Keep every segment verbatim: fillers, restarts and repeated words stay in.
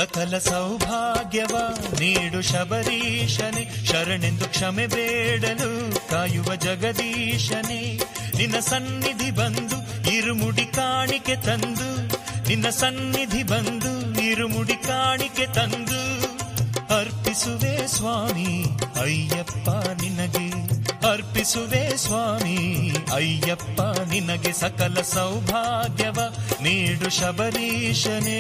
ಸಕಲ ಸೌಭಾಗ್ಯವ ನೀಡು ಶಬರೀಶನೇ, ಶರಣೆಂದು ಕ್ಷಮೆ ಬೇಡಲು ಕಾಯುವ ಜಗದೀಶನೇ. ನಿನ್ನ ಸನ್ನಿಧಿ ಬಂದು ಇರುಮುಡಿ ಕಾಣಿಕೆ ತಂದು, ನಿನ್ನ ಸನ್ನಿಧಿ ಬಂದು ಇರುಮುಡಿ ಕಾಣಿಕೆ ತಂದು ಅರ್ಪಿಸುವೆ ಸ್ವಾಮಿ ಅಯ್ಯಪ್ಪ ನಿನಗೆ, ಅರ್ಪಿಸುವೆ ಸ್ವಾಮಿ ಅಯ್ಯಪ್ಪ ನಿನಗೆ. ಸಕಲ ಸೌಭಾಗ್ಯವ ನೀಡು ಶಬರೀಶನೇ.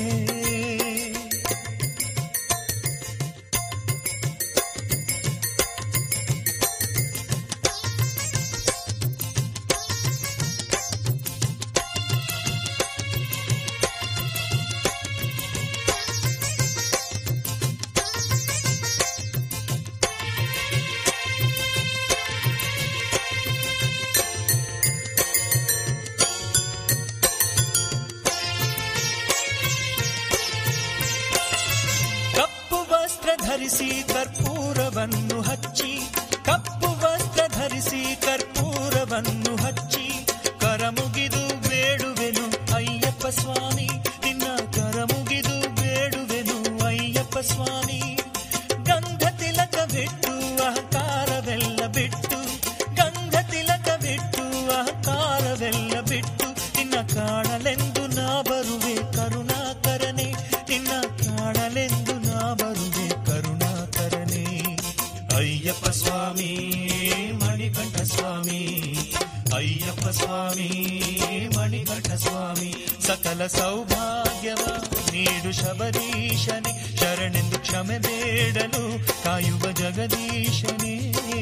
ಧರಿಸಿ ಕರ್ಪೂರವನ್ನು ಹಚ್ಚಿ, ಕಪ್ಪು ವಸ್ತ್ರ ಧರಿಸಿ ಕರ್ಪೂರವನ್ನು ಹಚ್ಚಿ, ಕರಮುಗಿದು ಬೇಡುವೆನು ಅಯ್ಯಪ್ಪ ಸ್ವಾಮಿ, ನಿನ್ನ ಕರಮುಗಿದು ಬೇಡುವೆನು ಅಯ್ಯಪ್ಪ ಸ್ವಾಮಿ. ಗಂಧ ತಿಲಕ ಬಿಟ್ಟು ಅಹಂಕಾರವೆಲ್ಲ ಬಿಟ್ಟು, ಗಂಧ ತಿಲಕ ಬಿಟ್ಟು ಅಹಂಕಾರವೆಲ್ಲ ಬಿಟ್ಟು, ನಿನ್ನ ಕಾಣಲೆಂದು ನಾ ಬರುವೆ ಕರುಣಾಕರನೆ, ನಿನ್ನ ಕಾಣಲೆಂದು ನಾ ಬರುವೆ ಕರುಣಾಕರನೆ. ಅಯ್ಯಪ್ಪ ಸ್ವಾಮಿ ಮಣಿಕಂಠ ಸ್ವಾಮಿ, ಅಯ್ಯಪ್ಪ ಸ್ವಾಮಿ ಮಣಿಕಂಠ ಸ್ವಾಮಿ. ಸಕಲ ಸೌಭಾಗ್ಯವ ನೀಡು ಶಬರೀಶನೇ, ಶರಣೆಂದು ಕ್ಷಮೆ ಬೇಡಲು ಕಾಯುವ ಜಗದೀಶನೇ.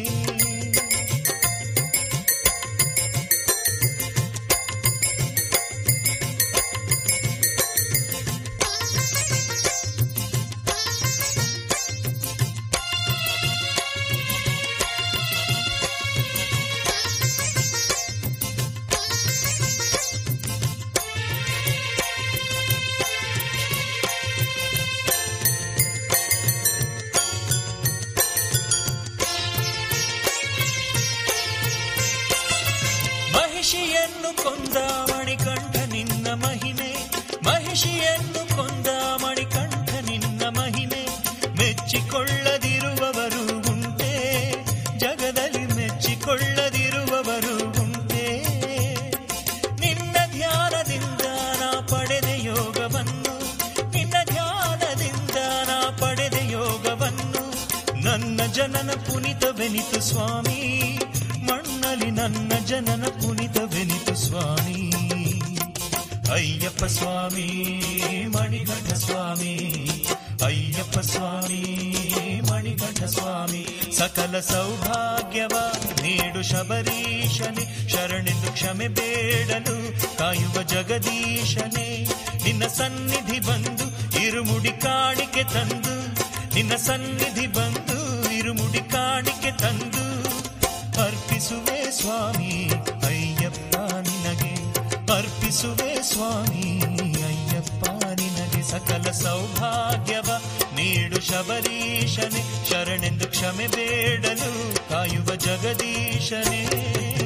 ಮಹಿಷಿಯನ್ನು ಕೊಂದ ಮಣಿಕಂಠ ನಿನ್ನ ಮಹಿಮೆ, ಮಹಿಷಿಯನ್ನು ಕೊಂದ ಮಣಿಕಂಠ ನಿನ್ನ ಮಹಿಮೆ. ಮೆಚ್ಚಿಕೊಳ್ಳದಿರುವವರು ಉಂಟೆ ಜಗದಲ್ಲಿ, ಮೆಚ್ಚಿಕೊಳ್ಳದಿರುವವರು ಉಂಟೆ. ನಿನ್ನ ಧ್ಯಾನದಿಂದ ನಾ ಪಡೆದ ಯೋಗವನ್ನು, ನಿನ್ನ ಧ್ಯಾನದಿಂದ ನಾ ಪಡೆದ ಯೋಗವನ್ನು. ನನ್ನ ಜನನ ಪುನಿತವೆನಿತು ಸ್ವಾಮಿ, ಮಣ್ಣಲಿ ನನ್ನ ಜನನ ಪುನಿತವೆನಿತು ಸ್ವಾಮಿ. ಅಯ್ಯಪ್ಪ ಸ್ವಾಮಿ ಮಣಿಕಂಠ ಸ್ವಾಮಿ, ಅಯ್ಯಪ್ಪ ಸ್ವಾಮಿ ಮಣಿಕಂಠ ಸ್ವಾಮಿ. ಸಕಲ ಸೌಭಾಗ್ಯವ ನೀಡು ಶಬರೀಶನೇ, ಶರಣೆಂದು ಕ್ಷಮೆ ಬೇಡಲು ಕಾಯುವ ಜಗದೀಶನೇ. ನಿನ್ನ ಸನ್ನಿಧಿ ಬಂದು ಇರುಮುಡಿ ಕಾಣಿಕೆ ತಂದು, ನಿನ್ನ ಸನ್ನಿಧಿ ಬಂದು ಇರುಮುಡಿ ಕಾಣಿಕೆ ತಂದು ಅರ್ಪಿಸುವೆ ಸ್ವಾಮಿ ಅಯ್ಯಪ್ಪ ನಿನಗೆ, ಅರ್ಪಿಸುವೆ ಸ್ವಾಮಿ ಅಯ್ಯಪ್ಪ ನಿನಗೆ. ಸಕಲ ಸೌಭಾಗ್ಯವ ನೀಡು ಶಬರೀಶನೇ, ಶರಣೆಂದು ಕ್ಷಮೆ ಬೇಡಲು ಕಾಯುವ ಜಗದೀಶನೇ.